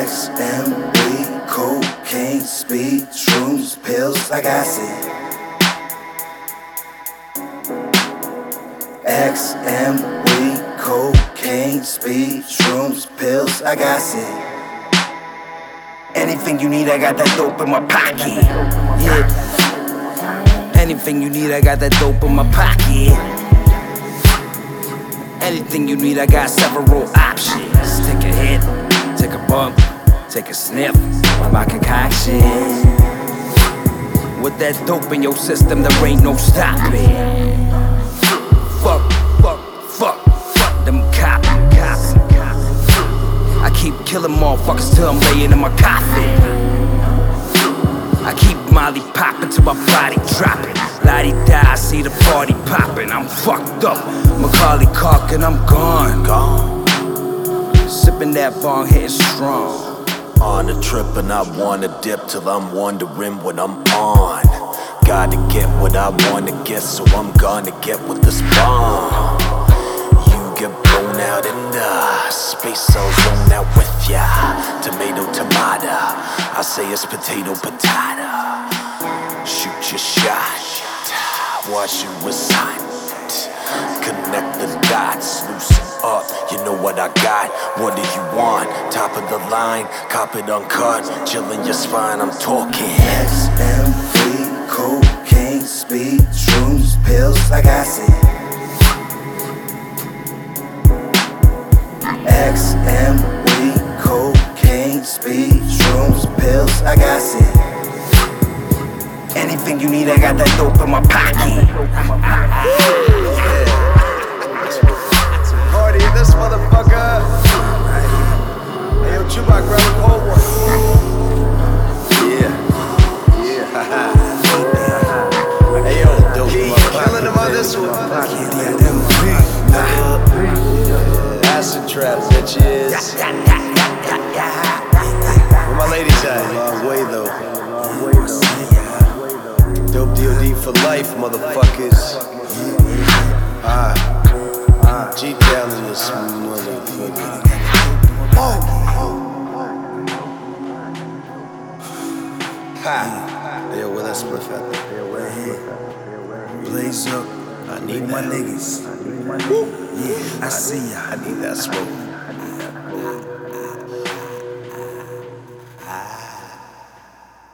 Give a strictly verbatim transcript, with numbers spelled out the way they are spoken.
X M B, cocaine, speed, shrooms, pills, I got it. X M B, cocaine, speed, shrooms, pills, I got it. Anything you need, I got that dope in my pocket. Yeah. Anything you need, I got that dope in my pocket. Anything you need, I got several options. Take a hit, take a bump, take a sniff of my concoction. With that dope in your system, there ain't no stopping. Fuck, fuck, fuck, fuck them cops. I keep killing motherfuckers till I'm laying in my coffin. I keep Molly popping till my body dropping. La-di-da, I see the party popping. I'm fucked up, Macaulay Culkin, I'm gone, gone. Sipping that bong, hitting strong. On a trip and I wanna dip till I'm wondering what I'm on. Gotta get what I wanna get, so I'm gonna get with this bomb. You get blown out in the space, I'll zone out with ya. Tomato, tomato, I say it's potato, potato. Shoot your shot, watch you recite. Connect the dots, loosen up, you know what I got. What do you want? Top of the line, cop it uncut, chillin' your spine, I'm talking. X M B, cocaine, speed, shrooms, pills, I got it. X M B, cocaine, speed, shrooms, pills, I got it. Anything you need, I got that dope in my pocket. Party in this motherfucker. Hey yo, Chubac, grab a cold one. Yeah, yeah. Hey yo, Key, killing him on this one. Acid trap, bitches. Where my ladies at? Long way though. Dope D O D for life, motherfuckers. Ah, G down in this motherfucker. Ha! Hey, yo, where that spliff at? Blaze up, I need my that. niggas. Yeah, I see ya. I need that smoke.